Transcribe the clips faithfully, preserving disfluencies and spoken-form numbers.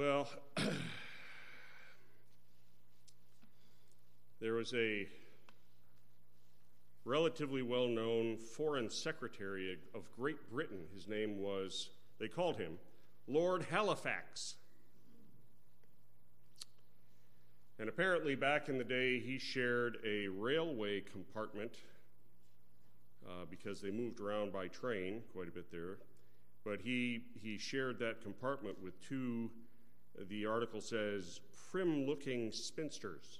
Well, there was a relatively well-known foreign secretary of Great Britain. His name was, they called him, Lord Halifax. And apparently back in the day, he shared a railway compartment uh, because they moved around by train quite a bit there. But he, he shared that compartment with two, the article says, prim-looking spinsters.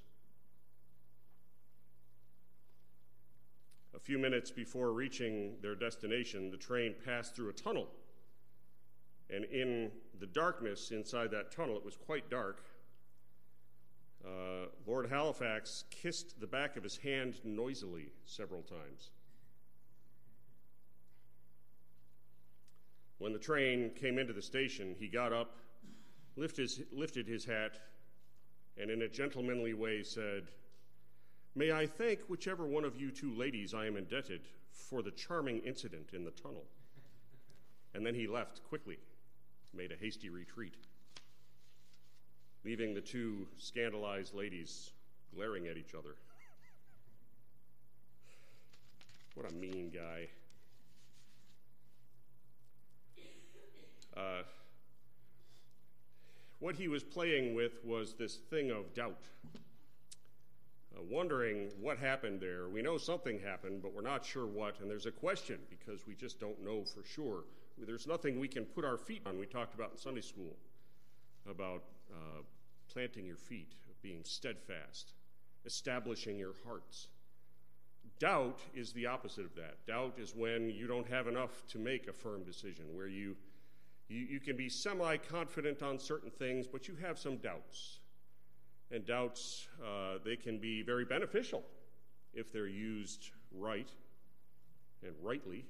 A few minutes before reaching their destination, the train passed through a tunnel. And in the darkness inside that tunnel, it was quite dark, uh, Lord Halifax kissed the back of his hand noisily several times. When the train came into the station, he got up, lifted his, lifted his hat, and in a gentlemanly way said, "May I thank whichever one of you two ladies I am indebted for the charming incident in the tunnel." And then he left quickly, made a hasty retreat, leaving the two scandalized ladies glaring at each other. What a mean guy. Uh, what he was playing with was this thing of doubt. Uh, wondering what happened there. We know something happened, but we're not sure what, and there's a question because we just don't know for sure. There's nothing we can put our feet on. We talked about in Sunday school about uh, planting your feet, being steadfast, establishing your hearts. Doubt is the opposite of that. Doubt is when you don't have enough to make a firm decision, where you you, you can be semi-confident on certain things, but you have some doubts. And doubts, uh, they can be very beneficial if they're used right and rightly.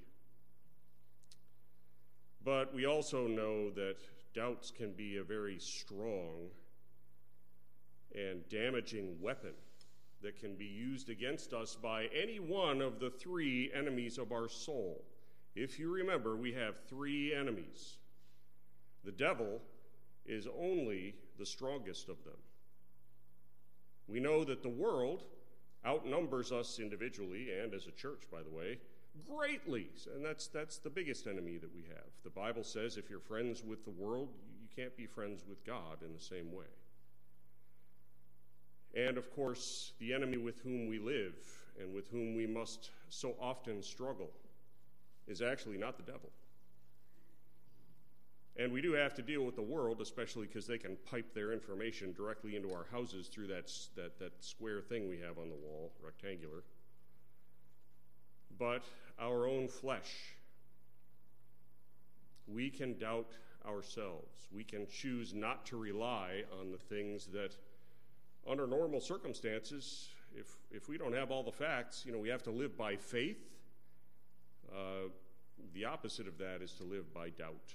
But we also know that doubts can be a very strong and damaging weapon that can be used against us by any one of the three enemies of our soul. If you remember, we have three enemies. The devil is only the strongest of them. We know that the world outnumbers us individually and as a church, by the way, greatly. And that's that's the biggest enemy that we have. The Bible says if you're friends with the world, you can't be friends with God in the same way. And of course, the enemy with whom we live and with whom we must so often struggle is actually not the devil. And we do have to deal with the world, especially because they can pipe their information directly into our houses through that, that, that square thing we have on the wall, rectangular. But our own flesh, we can doubt ourselves. We can choose not to rely on the things that, under normal circumstances, if, if we don't have all the facts, you know, we have to live by faith. Uh, the opposite of that is to live by doubt.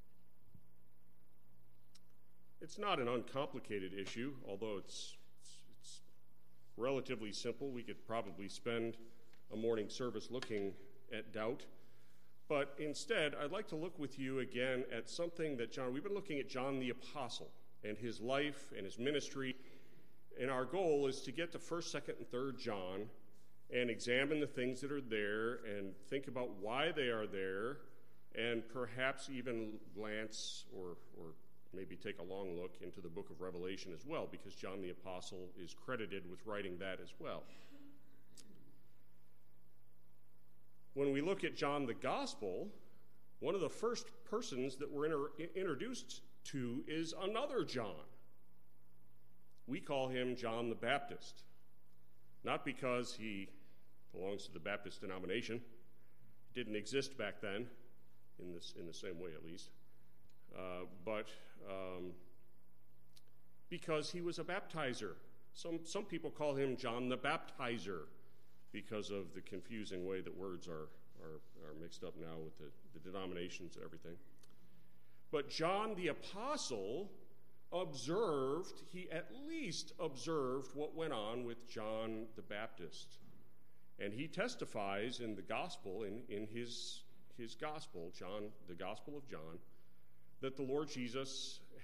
It's not an uncomplicated issue, although it's, it's, it's relatively simple. We could probably spend a morning service looking at doubt. But instead, I'd like to look with you again at something that John, we've been looking at John the Apostle and his life and his ministry. And our goal is to get to first, second, and third John and examine the things that are there and think about why they are there and perhaps even glance or, or maybe take a long look into the book of Revelation as well, because John the Apostle is credited with writing that as well. When we look at John the Gospel, one of the first persons that we're inter- introduced to is another John. We call him John the Baptist, not because he belongs to the Baptist denomination. It didn't exist back then, in this in the same way at least, uh, but um, because he was a baptizer. Some some people call him John the Baptizer because of the confusing way that words are are, are mixed up now with the, the denominations and everything. But John the Apostle observed, he at least observed what went on with John the Baptist. And he testifies in the gospel, in, in his, his gospel, John, the Gospel of John, that the Lord Jesus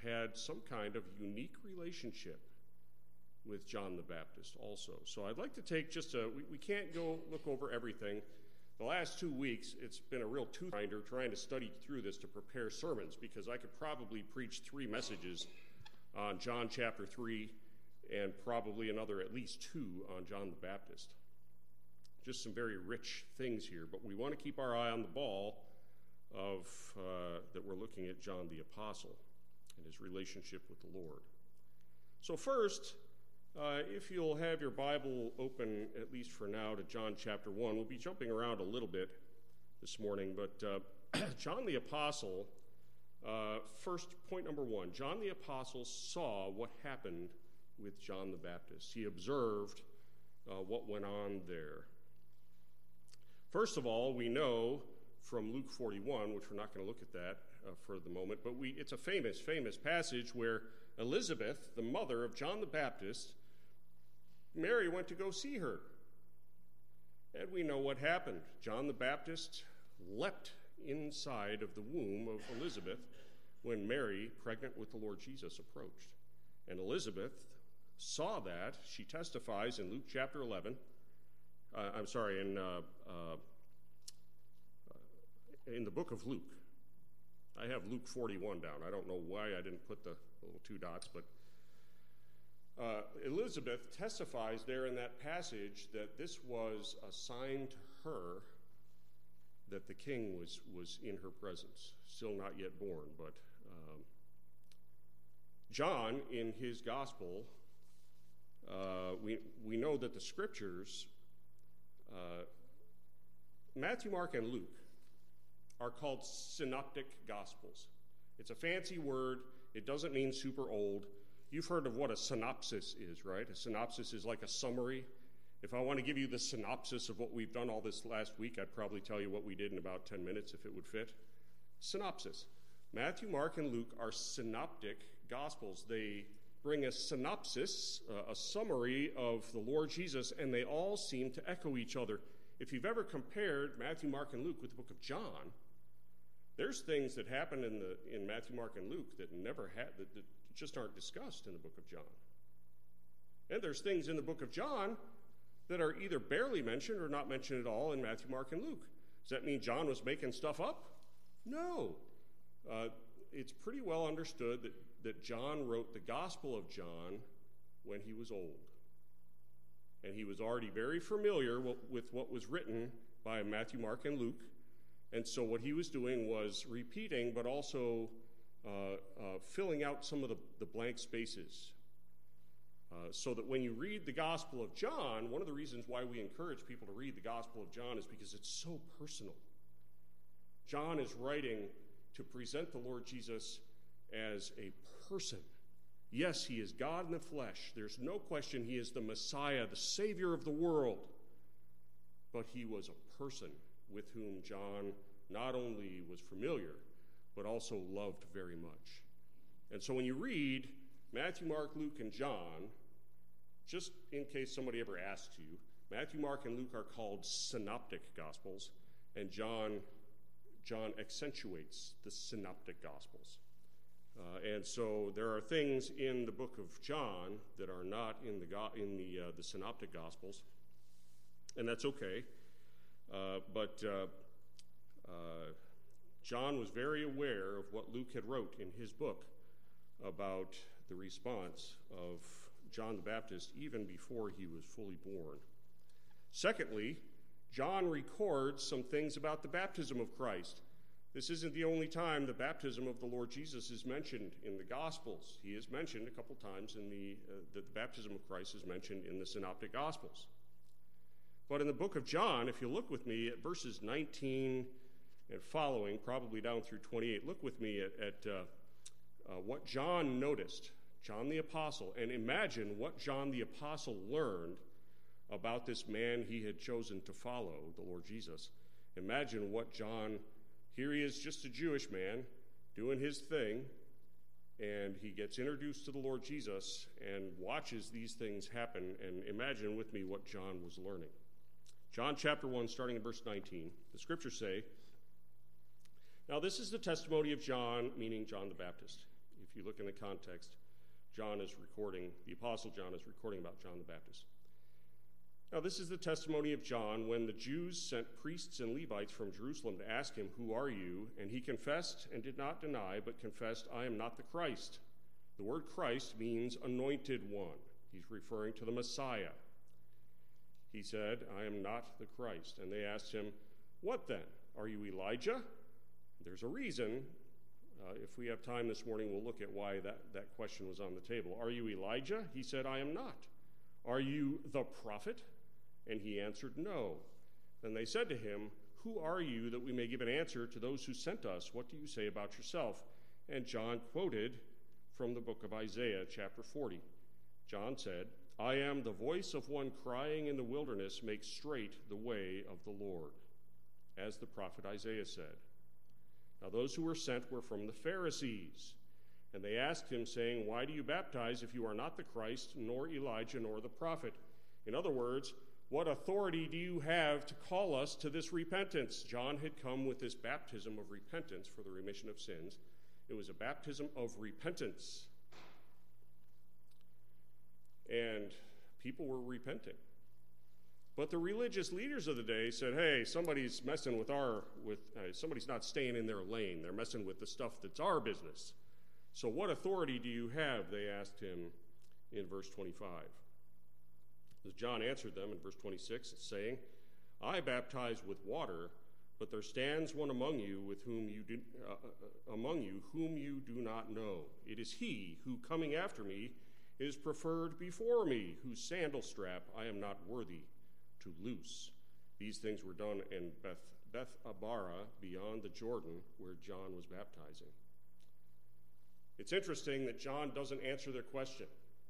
had some kind of unique relationship with John the Baptist also. So I'd like to take just a, we, we can't go look over everything. The last two weeks, it's been a real tooth grinder trying to study through this to prepare sermons, because I could probably preach three messages on John chapter three and probably another at least two on John the Baptist. Just some very rich things here, but we want to keep our eye on the ball of uh, that we're looking at John the Apostle and his relationship with the Lord. So first, uh, if you'll have your Bible open, at least for now, to John chapter one. We'll be jumping around a little bit this morning, but uh, John the Apostle, uh, first point number one, John the Apostle saw what happened with John the Baptist. He observed uh, what went on there. First of all, we know from Luke forty-one, which we're not going to look at that uh, for the moment, but we it's a famous, famous passage where Elizabeth, the mother of John the Baptist, Mary went to go see her. And we know what happened. John the Baptist leapt inside of the womb of Elizabeth when Mary, pregnant with the Lord Jesus, approached. And Elizabeth saw that. She testifies in Luke chapter eleven. Uh, I'm sorry, in uh, uh, in the book of Luke. I have Luke forty-one down. I don't know why I didn't put the little two dots, but uh, Elizabeth testifies there in that passage that this was a sign to her that the king was, was in her presence, still not yet born. But um, John, in his gospel, uh, we, we know that the scriptures, uh, Matthew, Mark, and Luke, are called synoptic gospels. It's a fancy word. It doesn't mean super old. You've heard of what a synopsis is, right? A synopsis is like a summary. If I want to give you the synopsis of what we've done all this last week, I'd probably tell you what we did in about ten minutes if it would fit. Synopsis. Matthew, Mark, and Luke are synoptic gospels. They bring a synopsis, uh, a summary of the Lord Jesus, and they all seem to echo each other. If you've ever compared Matthew, Mark, and Luke with the book of John, there's things that happen in the in Matthew, Mark, and Luke that never had that, that just aren't discussed in the book of John. And there's things in the book of John that are either barely mentioned or not mentioned at all in Matthew, Mark, and Luke. Does that mean John was making stuff up? No. Uh, it's pretty well understood that, that John wrote the Gospel of John when he was old. And he was already very familiar with what was written by Matthew, Mark, and Luke. And so what he was doing was repeating, but also uh, uh, filling out some of the, the blank spaces. Uh, so that when you read the Gospel of John, one of the reasons why we encourage people to read the Gospel of John is because it's so personal. John is writing to present the Lord Jesus as a person. Yes, he is God in the flesh. There's no question he is the Messiah, the Savior of the world. But he was a person with whom John not only was familiar, but also loved very much. And so when you read Matthew, Mark, Luke, and John, just in case somebody ever asks you, Matthew, Mark, and Luke are called synoptic gospels, and John, John accentuates the synoptic gospels. Uh, and so there are things in the book of John that are not in the go- in the uh, the synoptic gospels, and that's okay. Uh, but uh, uh, John was very aware of what Luke had wrote in his book about the response of John the Baptist even before he was fully born. Secondly, John records some things about the baptism of Christ. This isn't the only time the baptism of the Lord Jesus is mentioned in the Gospels. He is mentioned a couple times in the, uh, the baptism of Christ is mentioned in the Synoptic Gospels. But in the book of John, if you look with me at verses nineteen and following, probably down through twenty-eight, look with me at, at uh, uh, what John noticed, John the Apostle, and imagine what John the Apostle learned about this man he had chosen to follow, the Lord Jesus. Imagine what John, here he is just a Jewish man doing his thing, and he gets introduced to the Lord Jesus and watches these things happen, and imagine with me what John was learning. John chapter one, starting in verse nineteen, the scriptures say, "Now this is the testimony of John," meaning John the Baptist. "If If you look in the context, John is recording, the Apostle John is recording about John the Baptist. Now, this is the testimony of John when the Jews sent priests and Levites from Jerusalem to ask him, "Who are you?" And he confessed and did not deny, but confessed, "I am not the Christ." The word Christ means anointed one. He's referring to the Messiah. He said, "I am not the Christ." And they asked him, "What then? Are you Elijah?" There's a reason. Uh, if we have time this morning, we'll look at why that, that question was on the table. "Are you Elijah?" He said, "I am not." "Are you the prophet?" And he answered, "No." Then they said to him, "Who are you, that we may give an answer to those who sent us? What do you say about yourself?" And John quoted from the book of Isaiah, chapter forty. John said, "I am the voice of one crying in the wilderness, make straight the way of the Lord," as the prophet Isaiah said. Now those who were sent were from the Pharisees. And they asked him, saying, "Why do you baptize if you are not the Christ, nor Elijah, nor the prophet?" In other words, what authority do you have to call us to this repentance? John had come with this baptism of repentance for the remission of sins. It was a baptism of repentance. And people were repenting. But the religious leaders of the day said, "Hey, somebody's messing with our, with uh, somebody's not staying in their lane. They're messing with the stuff that's our business. So what authority do you have?" They asked him in verse twenty-five. As John answered them in verse twenty-six, saying, "I baptize with water, but there stands one among you with whom you do, uh, uh, among you whom you do not know. It is he who, coming after me, is preferred before me, whose sandal strap I am not worthy to loose." These things were done in Beth, Beth Abara, beyond the Jordan, where John was baptizing. It's interesting that John doesn't answer their question.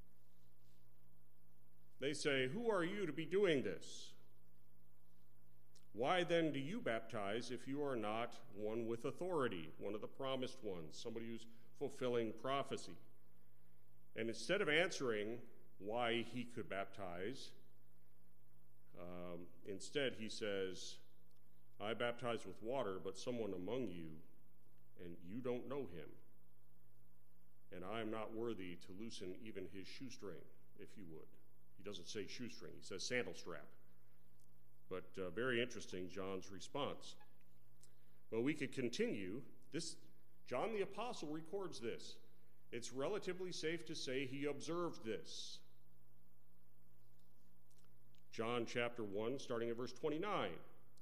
They say, "Who are you to be doing this? Why then do you baptize if you are not one with authority, one of the promised ones, somebody who's fulfilling prophecy?" And instead of answering why he could baptize, um, instead he says, "I baptize with water, but someone among you, and you don't know him. And I am not worthy to loosen even his shoestring, if you would." He doesn't say shoestring, he says sandal strap. But uh, very interesting, John's response. Well, we could continue. This, John the Apostle records this. It's relatively safe to say he observed this. John chapter one, starting at verse twenty-nine,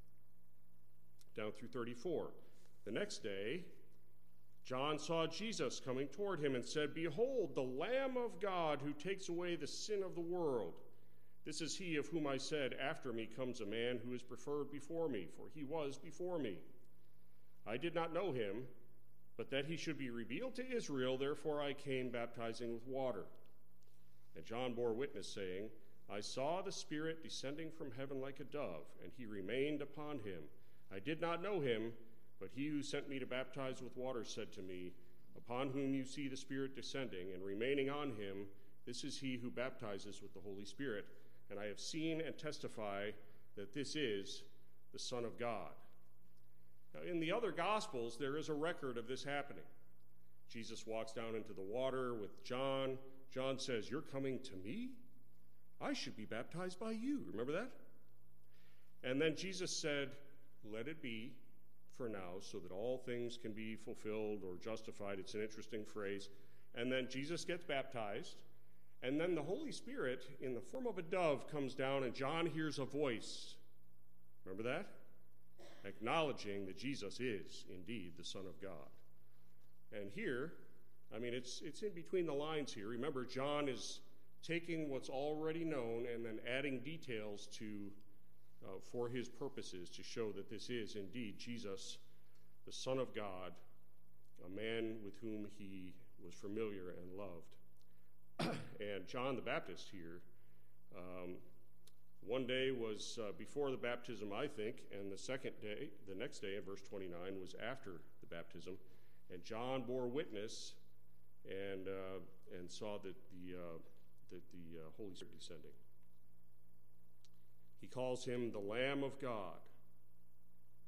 down through thirty-four. "The next day, John saw Jesus coming toward him and said, 'Behold, the Lamb of God who takes away the sin of the world. This is he of whom I said, after me comes a man who is preferred before me, for he was before me. I did not know him, but that he should be revealed to Israel, therefore I came baptizing with water.' And John bore witness, saying, 'I saw the Spirit descending from heaven like a dove, and he remained upon him. I did not know him, but he who sent me to baptize with water said to me, upon whom you see the Spirit descending and remaining on him, this is he who baptizes with the Holy Spirit. And I have seen and testify that this is the Son of God.'" Now, in the other Gospels, there is a record of this happening. Jesus walks down into the water with John. John says, "You're coming to me? I should be baptized by you." Remember that? And then Jesus said, "Let it be for now, so that all things can be fulfilled or justified." It's an interesting phrase. And then Jesus gets baptized, and then the Holy Spirit, in the form of a dove, comes down, and John hears a voice. Remember that? Acknowledging that Jesus is indeed the Son of God. And here, I mean, it's it's in between the lines here. Remember, John is taking what's already known and then adding details to Uh, for his purposes, to show that this is indeed Jesus, the Son of God, a man with whom he was familiar and loved. And John the Baptist here, um, one day was uh, before the baptism, I think, and the second day, the next day in verse twenty-nine, was after the baptism. And John bore witness and uh, and saw that the, uh, that the uh, Holy Spirit descending. He calls him the Lamb of God.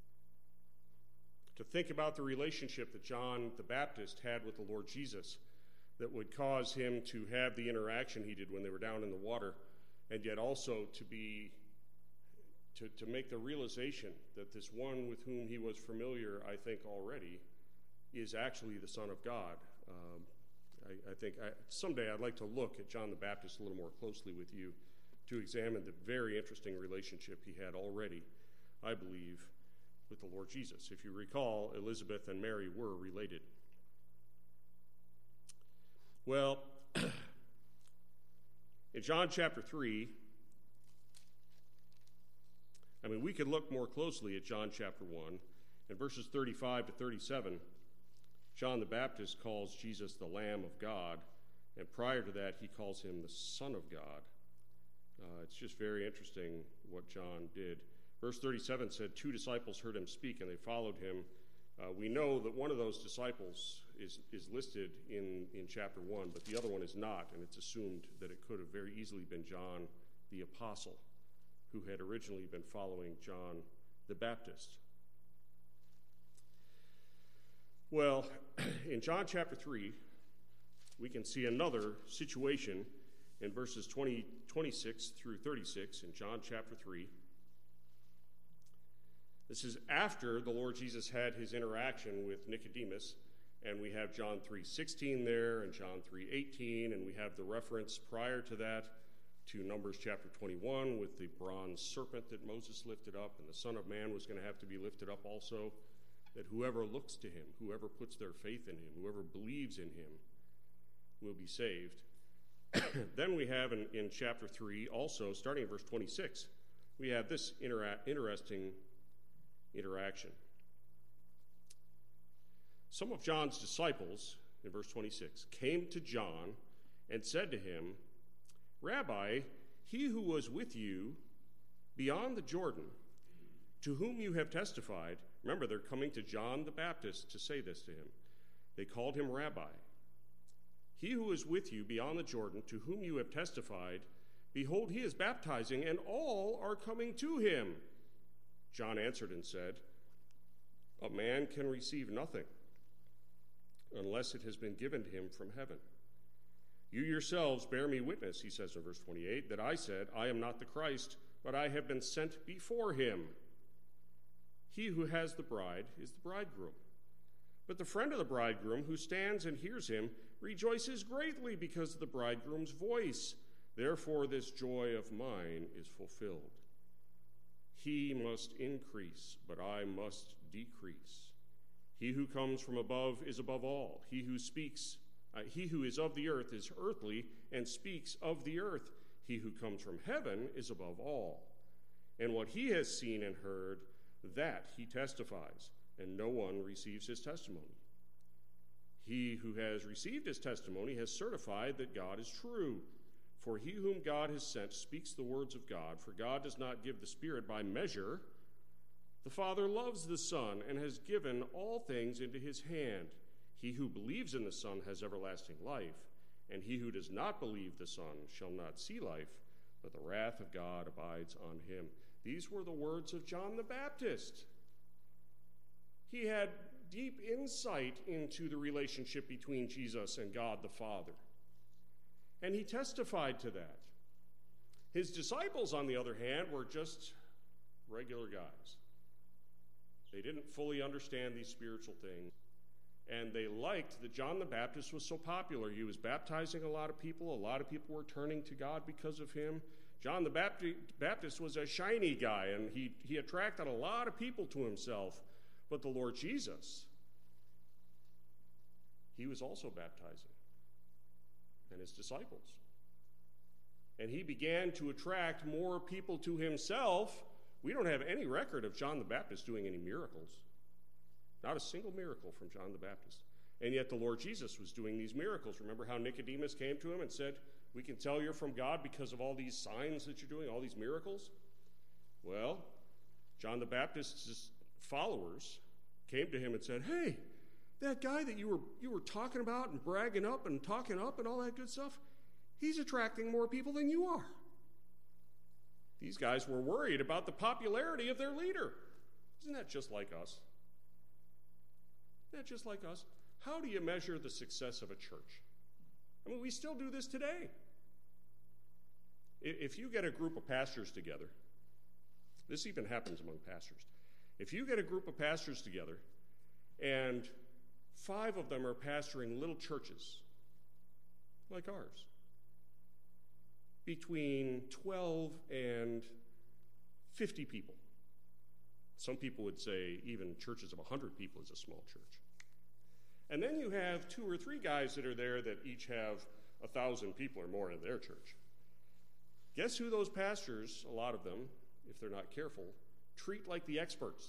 To think about the relationship that John the Baptist had with the Lord Jesus, that would cause him to have the interaction he did when they were down in the water, and yet also to be to, to make the realization that this one with whom he was familiar, I think already, is actually the Son of God. Um, I, I think I, someday I'd like to look at John the Baptist a little more closely with you to examine the very interesting relationship he had already, I believe, with the Lord Jesus. If you recall, Elizabeth and Mary were related. Well, in John chapter three, I mean, we could look more closely at John chapter one. In verses thirty-five to thirty-seven, John the Baptist calls Jesus the Lamb of God, and prior to that, he calls him the Son of God. Uh, it's just very interesting what John did. Verse thirty-seven said, two disciples heard him speak, and they followed him. Uh, we know that one of those disciples is, is listed in, in chapter one, but the other one is not, and it's assumed that it could have very easily been John the Apostle, who had originally been following John the Baptist. Well, in John chapter three, we can see another situation in verses twenty, twenty-six through thirty-six in John chapter three. This is after the Lord Jesus had his interaction with Nicodemus, and we have John three sixteen there and John three eighteen, and we have the reference prior to that to Numbers chapter twenty-one with the bronze serpent that Moses lifted up, and the Son of Man was going to have to be lifted up also, that whoever looks to him, whoever puts their faith in him, whoever believes in him will be saved. Then we have in, in chapter three, also starting in verse twenty-six, we have this intera- interesting interaction. Some of John's disciples, in verse twenty-six, came to John and said to him, Rabbi, he who was with you beyond the Jordan, to whom you have testified, remember, they're coming to John the Baptist to say this to him. They called him Rabbi. He who is with you beyond the Jordan, to whom you have testified, behold, he is baptizing, and all are coming to him. John answered and said, a man can receive nothing unless it has been given to him from heaven. You yourselves bear me witness, he says in verse twenty-eight, that I said, I am not the Christ, but I have been sent before him. He who has the bride is the bridegroom. But the friend of the bridegroom who stands and hears him rejoices greatly because of the bridegroom's voice. Therefore this joy of mine is fulfilled. He must increase, but I must decrease. He who comes from above is above all. He who speaks, uh, he who is of the earth is earthly and speaks of the earth. He who comes from heaven is above all. And what he has seen and heard, that he testifies, and no one receives his testimony. He who has received his testimony has certified that God is true. For he whom God has sent speaks the words of God, for God does not give the Spirit by measure. The Father loves the Son and has given all things into his hand. He who believes in the Son has everlasting life, and he who does not believe the Son shall not see life, but the wrath of God abides on him. These were the words of John the Baptist. He had deep insight into the relationship between Jesus and God the Father, and he testified to that. His disciples, on the other hand, were just regular guys. They didn't fully understand these spiritual things, and they liked that John the Baptist was so popular. He was baptizing a lot of people. A lot of people were turning to God because of him. John the Baptist was a shiny guy, and he, he attracted a lot of people to himself. But the Lord Jesus, he was also baptizing, and his disciples. And he began to attract more people to himself. We don't have any record of John the Baptist doing any miracles. Not a single miracle from John the Baptist. And yet the Lord Jesus was doing these miracles. Remember how Nicodemus came to him and said, we can tell you're from God because of all these signs that you're doing, all these miracles? Well, John the Baptist's followers came to him and said, hey, that guy that you were you were talking about and bragging up and talking up and all that good stuff, he's attracting more people than you are. These guys were worried about the popularity of their leader. Isn't that just like us? Isn't that just like us? How do you measure the success of a church? I mean, we still do this today. If you get a group of pastors together, this even happens among pastors. If you get a group of pastors together and five of them are pastoring little churches like ours, between twelve and fifty people. Some people would say even churches of one hundred people is a small church. And then you have two or three guys that are there that each have one thousand people or more in their church. Guess who those pastors, a lot of them, if they're not careful, treat like the experts?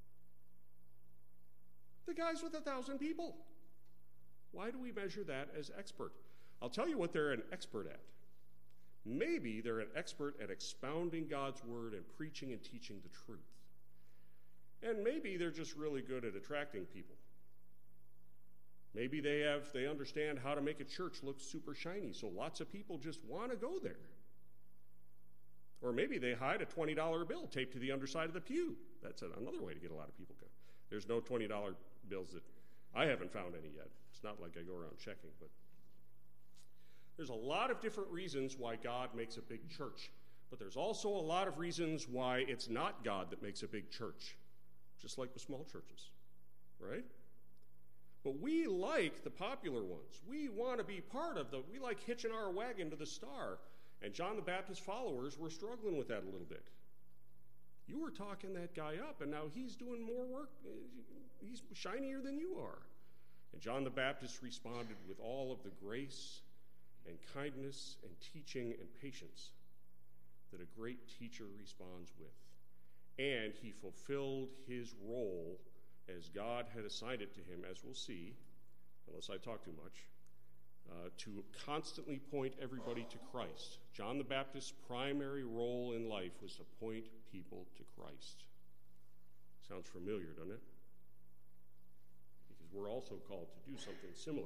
The guys with one thousand people. Why do we measure that as expert? I'll tell you what they're an expert at. Maybe they're an expert at expounding God's word and preaching and teaching the truth. And maybe they're just really good at attracting people. Maybe they have they understand how to make a church look super shiny, so lots of people just want to go there. Or maybe they hide a twenty dollar bill taped to the underside of the pew. That's another way to get a lot of people going. There's no twenty dollar bills that I haven't found any yet. It's not like I go around checking, but there's a lot of different reasons why God makes a big church. But there's also a lot of reasons why it's not God that makes a big church, just like the small churches, right? But we like the popular ones. We want to be part of the, we like hitching our wagon to the star. And John the Baptist followers were struggling with that a little bit. You were talking that guy up, and now he's doing more work. He's shinier than you are. And John the Baptist responded with all of the grace and kindness and teaching and patience that a great teacher responds with. And he fulfilled his role as God had assigned it to him, as we'll see, unless I talk too much, uh, to constantly point everybody to Christ. John the Baptist's primary role in life was to point people to Christ. Sounds familiar, doesn't it? Because we're also called to do something similar.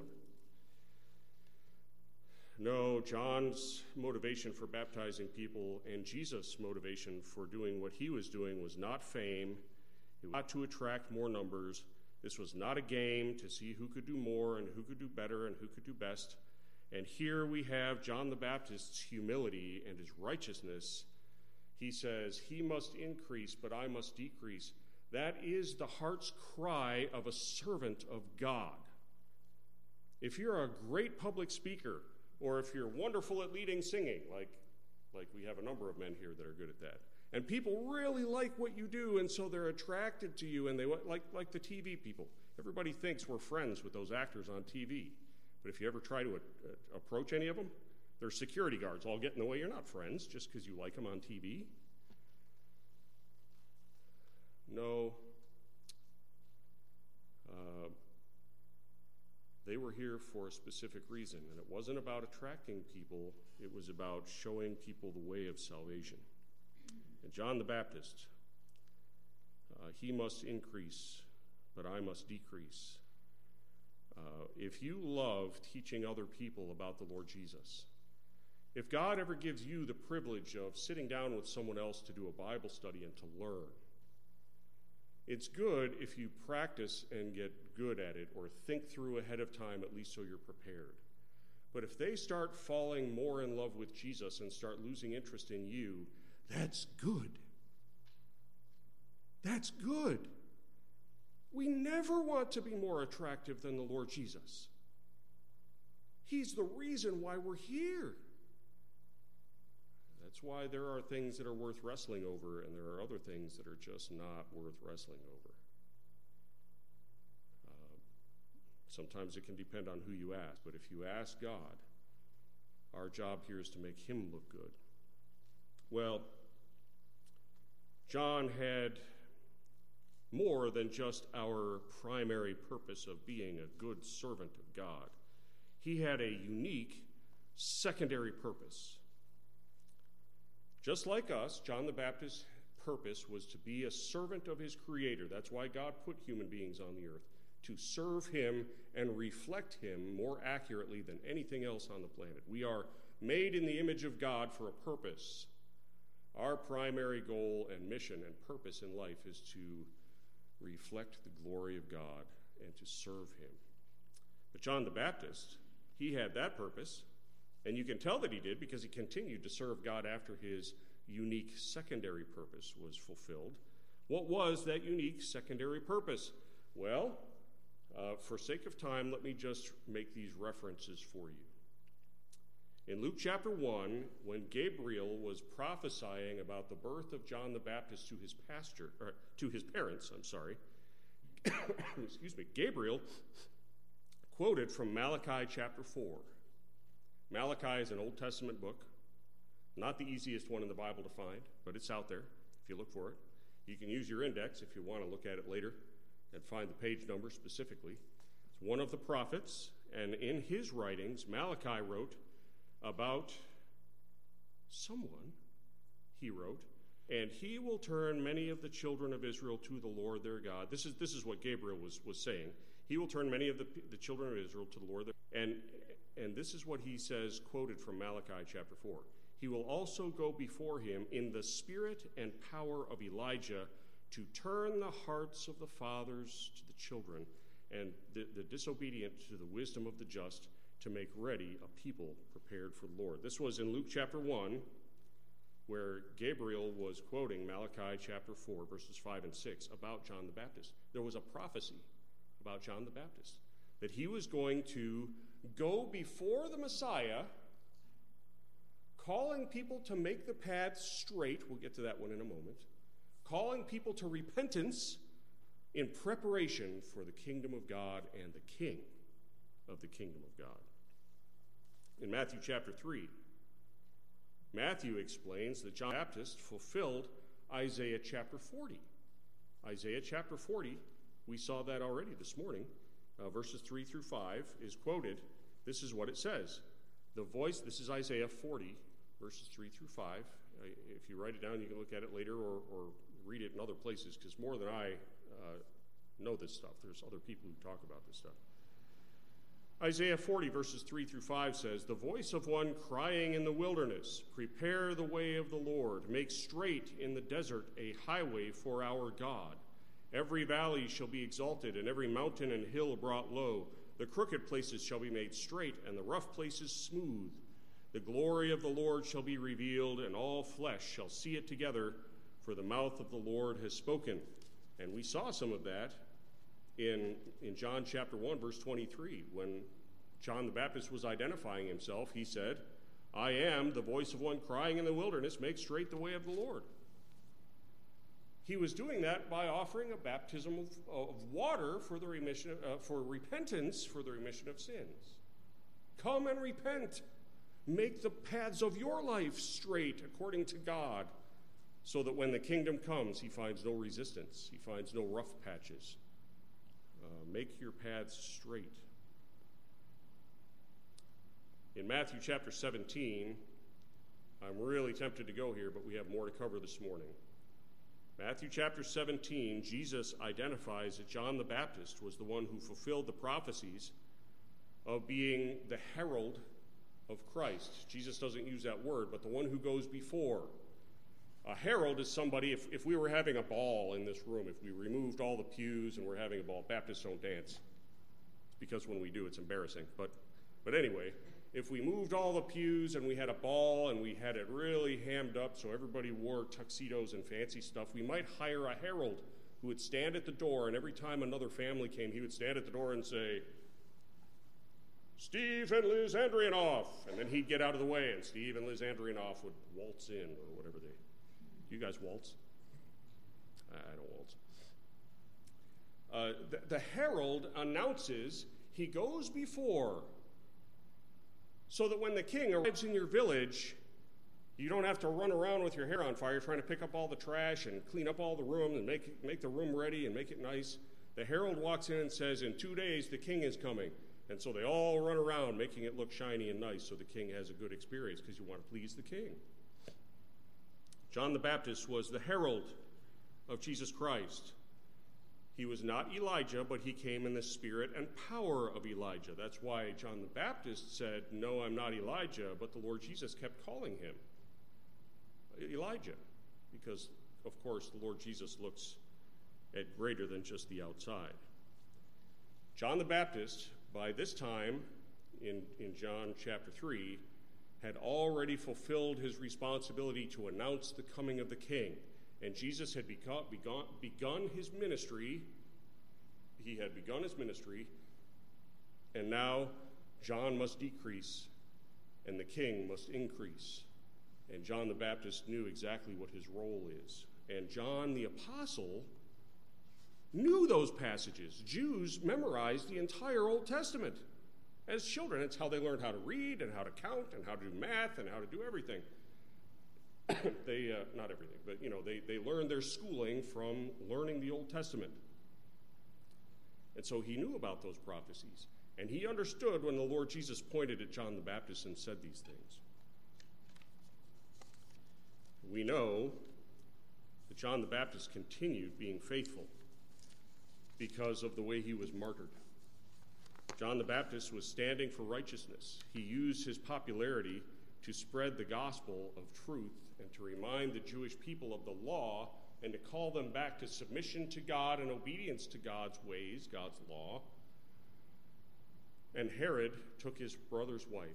No, John's motivation for baptizing people and Jesus' motivation for doing what he was doing was not fame. It was not to attract more numbers. This was not a game to see who could do more and who could do better and who could do best. And here we have John the Baptist's humility and his righteousness. He says, he must increase, but I must decrease. That is the heart's cry of a servant of God. If you're a great public speaker, or if you're wonderful at leading singing, like, like we have a number of men here that are good at that, and people really like what you do, and so they're attracted to you, and they like like the T V people. Everybody thinks we're friends with those actors on T V, but if you ever try to uh, approach any of them, their security guards all get in the way. You're not friends just because you like them on T V. No. Uh, They were here for a specific reason, and it wasn't about attracting people. It was about showing people the way of salvation. And John the Baptist, uh, he must increase, but I must decrease. Uh, if you love teaching other people about the Lord Jesus, if God ever gives you the privilege of sitting down with someone else to do a Bible study and to learn, it's good if you practice and get good at it or think through ahead of time, at least so you're prepared. But if they start falling more in love with Jesus and start losing interest in you, that's good. That's good. We never want to be more attractive than the Lord Jesus. He's the reason why we're here. That's why there are things that are worth wrestling over, and there are other things that are just not worth wrestling over. Uh, sometimes it can depend on who you ask, but if you ask God, our job here is to make him look good. Well, John had more than just our primary purpose of being a good servant of God. He had a unique secondary purpose. Just like us, John the Baptist's purpose was to be a servant of his Creator. That's why God put human beings on the earth, to serve him and reflect him more accurately than anything else on the planet. We are made in the image of God for a purpose. Our primary goal and mission and purpose in life is to reflect the glory of God and to serve him. But John the Baptist, He had that purpose, and you can tell that he did because he continued to serve God after his unique secondary purpose was fulfilled. What was that unique secondary purpose? Well, uh, for sake of time, let me just make these references for you. In Luke chapter one, when Gabriel was prophesying about the birth of John the Baptist to his pastor, or to his parents, I'm sorry, excuse me, Gabriel quoted from Malachi chapter four. Malachi is an Old Testament book, not the easiest one in the Bible to find, but it's out there if you look for it. You can use your index if you want to look at it later and find the page number specifically. It's one of the prophets, and in his writings, Malachi wrote about someone, he wrote, and he will turn many of the children of Israel to the Lord their God. This is this is what Gabriel was, was saying. He will turn many of the, the children of Israel to the Lord their and and this is what he says, quoted from Malachi chapter four. He will also go before him in the spirit and power of Elijah to turn the hearts of the fathers to the children and the, the disobedient to the wisdom of the just, to make ready a people prepared for the Lord. This was in Luke chapter one, where Gabriel was quoting Malachi chapter four, verses five and six, about John the Baptist. There was a prophecy about John the Baptist, that he was going to go before the Messiah, calling people to make the path straight. We'll get to that one in a moment. Calling people to repentance in preparation for the kingdom of God and the King of the kingdom of God. In Matthew chapter three, Matthew explains that John the Baptist fulfilled Isaiah chapter forty. Isaiah chapter forty, we saw that already this morning, uh, verses three through five is quoted. This is what it says. The voice, this is Isaiah forty, verses three through five. Uh, if you write it down, you can look at it later or, or read it in other places, because more than I uh, know this stuff. There's other people who talk about this stuff. Isaiah forty, verses three through five says, "The voice of one crying in the wilderness, prepare the way of the Lord, make straight in the desert a highway for our God. Every valley shall be exalted, and every mountain and hill brought low. The crooked places shall be made straight, and the rough places smooth. The glory of the Lord shall be revealed, and all flesh shall see it together, for the mouth of the Lord has spoken." And we saw some of that in, in John chapter one, verse twenty-three. When John the Baptist was identifying himself, he said, "I am the voice of one crying in the wilderness, make straight the way of the Lord." He was doing that by offering a baptism of, of water for the remission of, uh, for repentance for the remission of sins. Come and repent. Make the paths of your life straight according to God, so that when the kingdom comes, he finds no resistance. He finds no rough patches. Uh, make your paths straight. In Matthew chapter seventeen, I'm really tempted to go here, but we have more to cover this morning. Matthew chapter seventeen, Jesus identifies that John the Baptist was the one who fulfilled the prophecies of being the herald of Christ. Jesus doesn't use that word, but the one who goes before. A herald is somebody, if, if we were having a ball in this room, if we removed all the pews and we're having a ball, Baptists don't dance. It's because when we do, it's embarrassing. But, but anyway, if we moved all the pews and we had a ball and we had it really hammed up so everybody wore tuxedos and fancy stuff, we might hire a herald who would stand at the door, and every time another family came, he would stand at the door and say, "Steve and Liz Andrianoff," and then he'd get out of the way, and Steve and Liz Andrianoff would waltz in, or whatever they... You guys waltz? I don't waltz. Uh, the, the herald announces, he goes before, so that when the king arrives in your village, you don't have to run around with your hair on fire trying to pick up all the trash and clean up all the room and make, make the room ready and make it nice. The herald walks in and says, "In two days the king is coming." And so they all run around making it look shiny and nice so the king has a good experience, because you want to please the king. John the Baptist was the herald of Jesus Christ. He was not Elijah, but he came in the spirit and power of Elijah. That's why John the Baptist said, "No, I'm not Elijah," but the Lord Jesus kept calling him Elijah, because, of course, the Lord Jesus looks at greater than just the outside. John the Baptist, by this time, in, in John chapter three, had already fulfilled his responsibility to announce the coming of the king. And Jesus had begun, begun, begun his ministry. He had begun his ministry, and now John must decrease, and the king must increase. And John the Baptist knew exactly what his role is. And John the Apostle knew those passages. Jews memorized the entire Old Testament. As children, it's how they learned how to read and how to count and how to do math and how to do everything. they, uh, not everything, but, you know, they, they learned their schooling from learning the Old Testament. And so he knew about those prophecies. And he understood when the Lord Jesus pointed at John the Baptist and said these things. We know that John the Baptist continued being faithful because of the way he was martyred. John the Baptist was standing for righteousness. He used his popularity to spread the gospel of truth and to remind the Jewish people of the law and to call them back to submission to God and obedience to God's ways, God's law. And Herod took his brother's wife.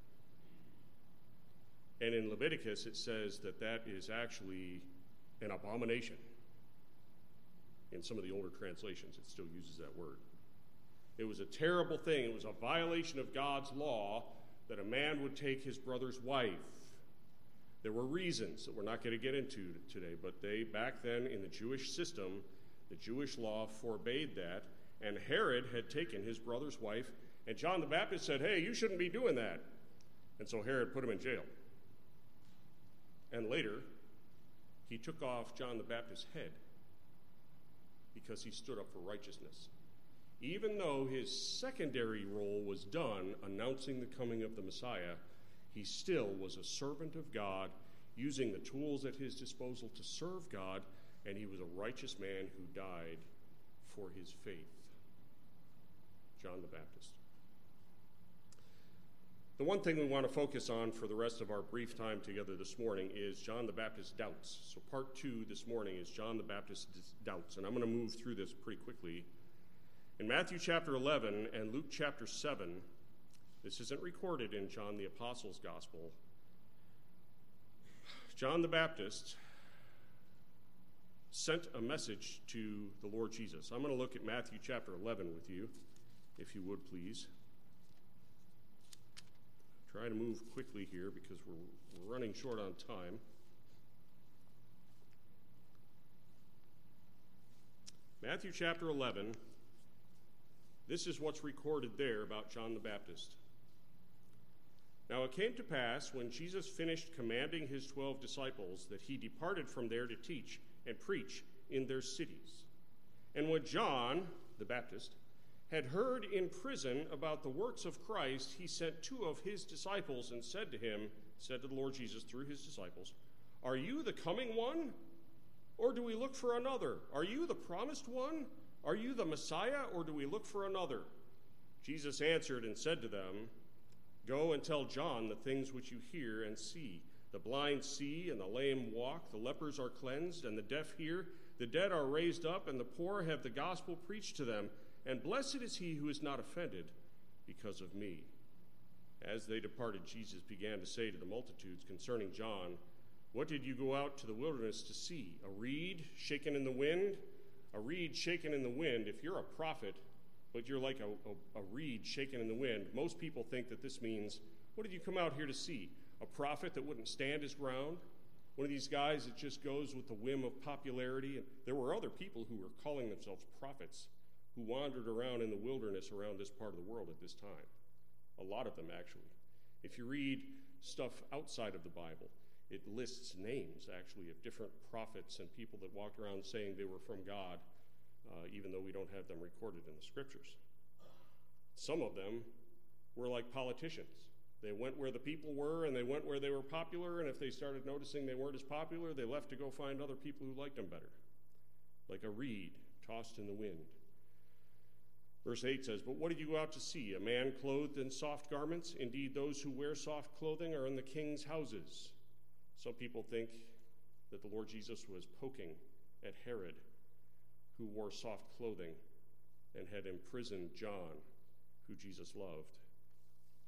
And in Leviticus, it says that that is actually an abomination. In some of the older translations, it still uses that word. It was a terrible thing. It was a violation of God's law that a man would take his brother's wife. There were reasons that we're not going to get into today, but they, back then in the Jewish system, the Jewish law forbade that, and Herod had taken his brother's wife, and John the Baptist said, hey, you shouldn't be doing that. And so Herod put him in jail. And later, he took off John the Baptist's head because he stood up for righteousness. Even though his secondary role was done, announcing the coming of the Messiah, he still was a servant of God, using the tools at his disposal to serve God, and he was a righteous man who died for his faith. John the Baptist. The one thing we want to focus on for the rest of our brief time together this morning is John the Baptist's doubts. So part two this morning is John the Baptist's doubts, and I'm going to move through this pretty quickly. In Matthew chapter eleven and Luke chapter seven, this isn't recorded in John the Apostle's gospel, John the Baptist sent a message to the Lord Jesus. I'm going to look at Matthew chapter eleven with you, if you would please. Try to move quickly here because we're, we're running short on time. Matthew chapter eleven, this is what's recorded there about John the Baptist. Now it came to pass, when Jesus finished commanding his twelve disciples, that he departed from there to teach and preach in their cities. And when John the Baptist had heard in prison about the works of Christ, he sent two of his disciples and said to him, said to the Lord Jesus through his disciples, are you the coming one, or do we look for another? Are you the promised one? Are you the Messiah, or do we look for another? Jesus answered and said to them, go and tell John the things which you hear and see. The blind see, and the lame walk, the lepers are cleansed, and the deaf hear, the dead are raised up, and the poor have the gospel preached to them. And blessed is he who is not offended because of me. As they departed, Jesus began to say to the multitudes concerning John, what did you go out to the wilderness to see? A reed shaken in the wind? A reed shaken in the wind. If you're a prophet, but you're like a, a, a reed shaken in the wind, most people think that this means, what did you come out here to see? A prophet that wouldn't stand his ground? One of these guys that just goes with the whim of popularity? And there were other people who were calling themselves prophets who wandered around in the wilderness around this part of the world at this time. A lot of them, actually. If you read stuff outside of the Bible, it lists names, actually, of different prophets and people that walked around saying they were from God, uh, even though we don't have them recorded in the scriptures. Some of them were like politicians. They went where the people were, and they went where they were popular, and if they started noticing they weren't as popular, they left to go find other people who liked them better. Like a reed tossed in the wind. Verse eight says, but what did you go out to see? A man clothed in soft garments? Indeed, those who wear soft clothing are in the king's houses. Some people think that the Lord Jesus was poking at Herod, who wore soft clothing and had imprisoned John, who Jesus loved.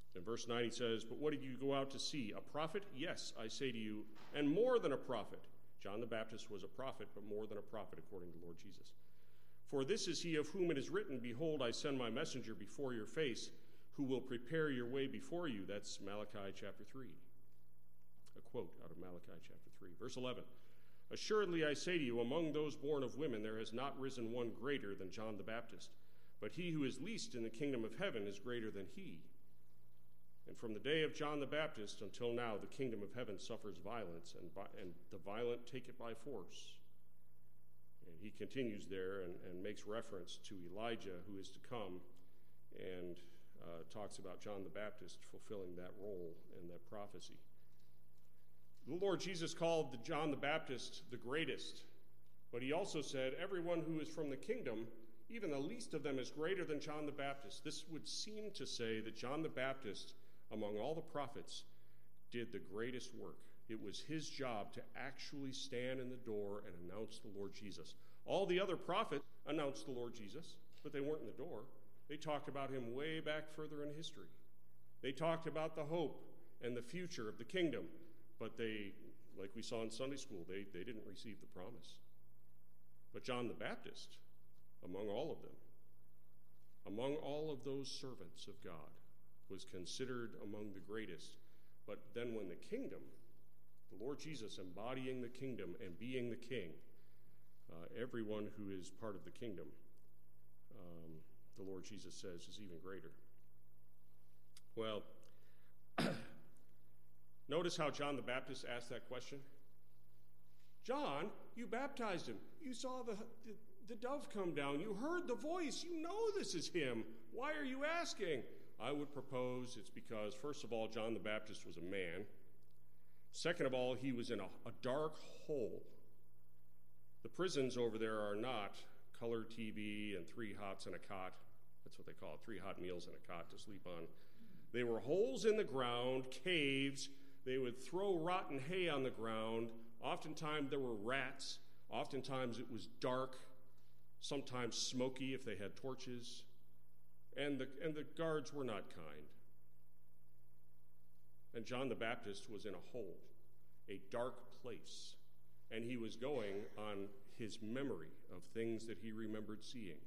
In verse nine he says, "But what did you go out to see? A prophet? Yes, I say to you, and more than a prophet." John the Baptist was a prophet, but more than a prophet, according to Lord Jesus. "For this is he of whom it is written, Behold, I send my messenger before your face, who will prepare your way before you." That's Malachi chapter three. A quote out of Malachi chapter three. Verse eleven, "Assuredly I say to you, among those born of women there has not risen one greater than John the Baptist. But he who is least in the kingdom of heaven is greater than he. And from the day of John the Baptist until now, the kingdom of heaven suffers violence, and, by, and the violent take it by force." And he continues there and, and makes reference to Elijah, who is to come, and uh, talks about John the Baptist fulfilling that role and that prophecy. The Lord Jesus called the John the Baptist the greatest, but he also said, "Everyone who is from the kingdom, even the least of them, is greater than John the Baptist." This would seem to say that John the Baptist, among all the prophets, did the greatest work. It was his job to actually stand in the door and announce the Lord Jesus. All the other prophets announced the Lord Jesus, but they weren't in the door. They talked about him way back further in history. They talked about the hope and the future of the kingdom, but they, like we saw in Sunday school, they, they didn't receive the promise. But John the Baptist, among all of them, among all of those servants of God, was considered among the greatest. But then when the kingdom, the Lord Jesus embodying the kingdom and being the king, uh, everyone who is part of the kingdom, um, the Lord Jesus says, is even greater. Well, notice how John the Baptist asked that question. "John, you baptized him. You saw the, the, the dove come down. You heard the voice. You know this is him. Why are you asking?" I would propose it's because, first of all, John the Baptist was a man. Second of all, he was in a, a dark hole. The prisons over there are not color T V and three hots and a cot. That's what they call it, three hot meals and a cot to sleep on. They were holes in the ground, caves. They would throw rotten hay on the ground. Oftentimes there were rats. Oftentimes it was dark, sometimes smoky if they had torches. And the, and the guards were not kind. And John the Baptist was in a hole, a dark place. And he was going on his memory of things that he remembered seeing.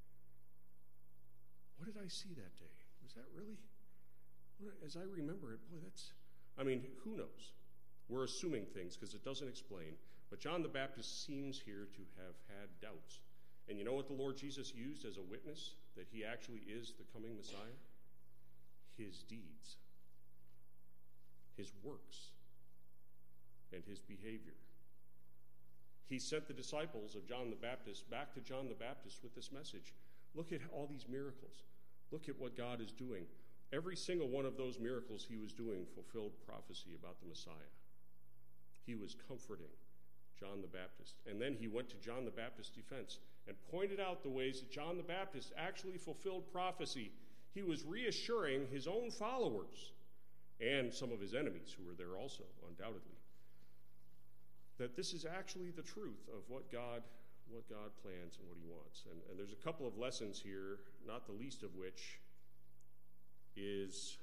What did I see that day? Was that really? As I remember it, boy, that's, I mean, who knows? We're assuming things because it doesn't explain. But John the Baptist seems here to have had doubts. And you know what the Lord Jesus used as a witness that he actually is the coming Messiah? His deeds, his works, and his behavior. He sent the disciples of John the Baptist back to John the Baptist with this message. Look at all these miracles. Look at what God is doing. Every single one of those miracles he was doing fulfilled prophecy about the Messiah. He was comforting John the Baptist. And then he went to John the Baptist's defense and pointed out the ways that John the Baptist actually fulfilled prophecy. He was reassuring his own followers and some of his enemies who were there also, undoubtedly, that this is actually the truth of what God what God plans and what he wants. And, and there's a couple of lessons here, not the least of which is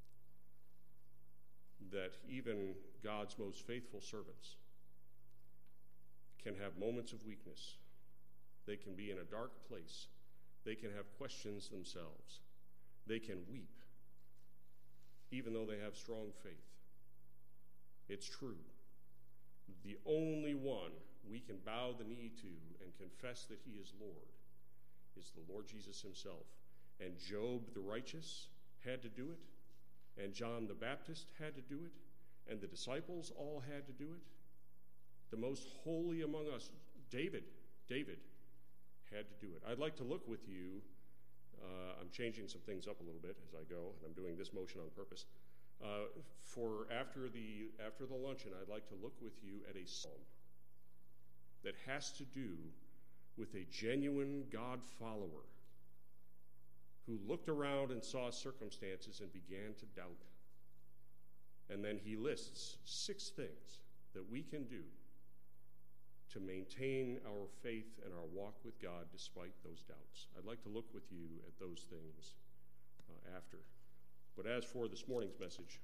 that even God's most faithful servants can have moments of weakness. They can be in a dark place. They can have questions themselves. They can weep, even though they have strong faith. It's true. The only one we can bow the knee to and confess that he is Lord is the Lord Jesus himself. And Job the righteous had to do it, and John the Baptist had to do it, and the disciples all had to do it. The most holy among us, David, David had to do it. I'd like to look with you, uh, I'm changing some things up a little bit as I go, and I'm doing this motion on purpose. Uh, for after the after the luncheon, I'd like to look with you at a psalm that has to do with a genuine God follower who looked around and saw circumstances and began to doubt. And then he lists six things that we can do to maintain our faith and our walk with God despite those doubts. I'd like to look with you at those things uh, after. But as for this morning's message,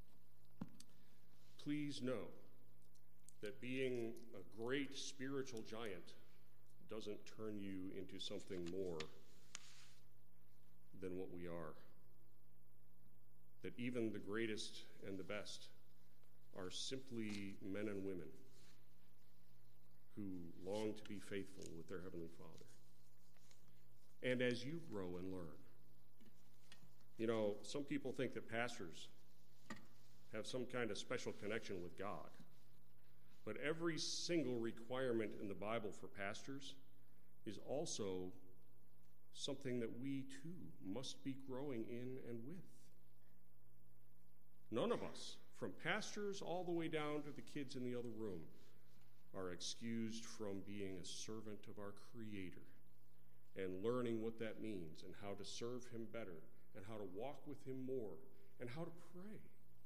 please know that being a great spiritual giant doesn't turn you into something more than what we are. That even the greatest and the best are simply men and women who long to be faithful with their Heavenly Father. And as you grow and learn, you know, some people think that pastors have some kind of special connection with God. But every single requirement in the Bible for pastors is also something that we too must be growing in and with. None of us, from pastors all the way down to the kids in the other room, are excused from being a servant of our Creator and learning what that means and how to serve Him better and how to walk with Him more and how to pray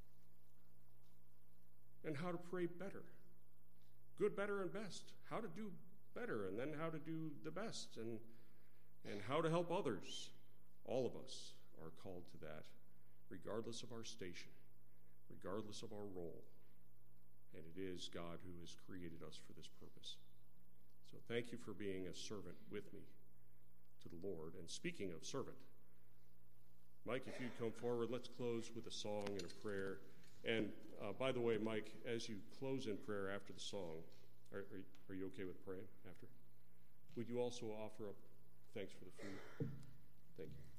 and how to pray better. Good, better, and best. How to do better and then how to do the best and, and how to help others. All of us are called to that, regardless of our station, regardless of our role. And it is God who has created us for this purpose. So thank you for being a servant with me to the Lord. And speaking of servant, Mike, if you'd come forward, let's close with a song and a prayer. And uh, by the way, Mike, as you close in prayer after the song, are, are, are you okay with praying after? Would you also offer up thanks for the food? Thank you.